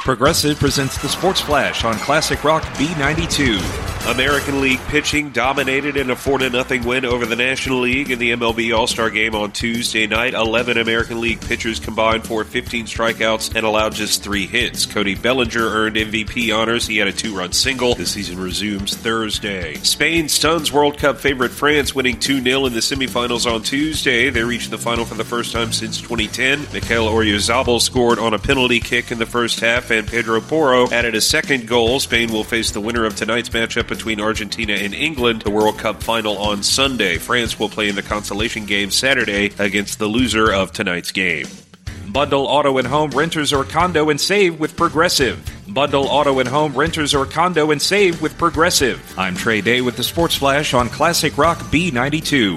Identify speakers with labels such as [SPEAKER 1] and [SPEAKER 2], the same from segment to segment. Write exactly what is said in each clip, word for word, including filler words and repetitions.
[SPEAKER 1] Progressive presents the Sports Flash on Classic Rock B ninety-two.
[SPEAKER 2] American League pitching dominated in a four to nothing win over the National League in the M L B All-Star Game on Tuesday night. eleven American League pitchers combined for fifteen strikeouts and allowed just three hits. Cody Bellinger earned M V P honors. He had a two-run single. The season resumes Thursday. Spain stuns World Cup favorite France, winning two nil in the semifinals on Tuesday. They reached the final for the first time since twenty ten. Mikel Oyarzabal scored on a penalty kick in the first half, and Pedro Porro added a second goal. Spain will face the winner of tonight's matchup between Argentina and England, the World Cup final on Sunday. France will play in the consolation game Saturday against the loser of tonight's game.
[SPEAKER 1] Bundle auto and home renters or condo and save with Progressive. Bundle auto and home renters or condo and save with Progressive. I'm Trey Day with the Sports Flash on Classic Rock B ninety-two.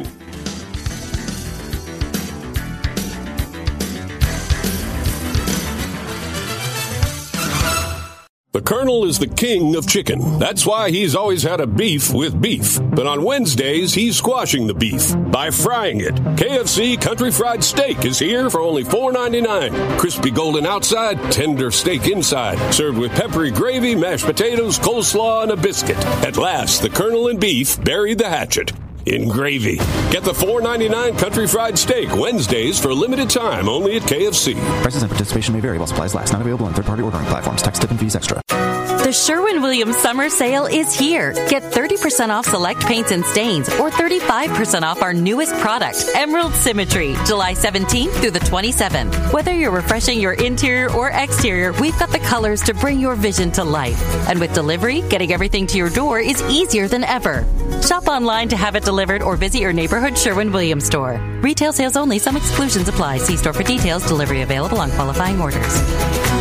[SPEAKER 3] The Colonel is the king of chicken. That's why he's always had a beef with beef. But on Wednesdays, he's squashing the beef by frying it. K F C Country Fried Steak is here for only four ninety-nine. Crispy golden outside, tender steak inside. Served with peppery gravy, mashed potatoes, coleslaw, and a biscuit. At last, the Colonel and beef buried the hatchet in gravy. Get the four ninety-nine Country Fried Steak Wednesdays for a limited time only at K F C.
[SPEAKER 4] Prices and participation may vary while supplies last. Not available on third-party ordering platforms. Tax, tip, and fees extra.
[SPEAKER 5] The Sherwin-Williams Summer Sale is here. Get thirty percent off select paints and stains or thirty-five percent off our newest product, Emerald Symmetry, July seventeenth through the twenty-seventh. Whether you're refreshing your interior or exterior, we've got the colors to bring your vision to life. And with delivery, getting everything to your door is easier than ever. Shop online to have it delivered or visit your neighborhood Sherwin-Williams store. Retail sales only. Some exclusions apply. See store for details. Delivery available on qualifying orders.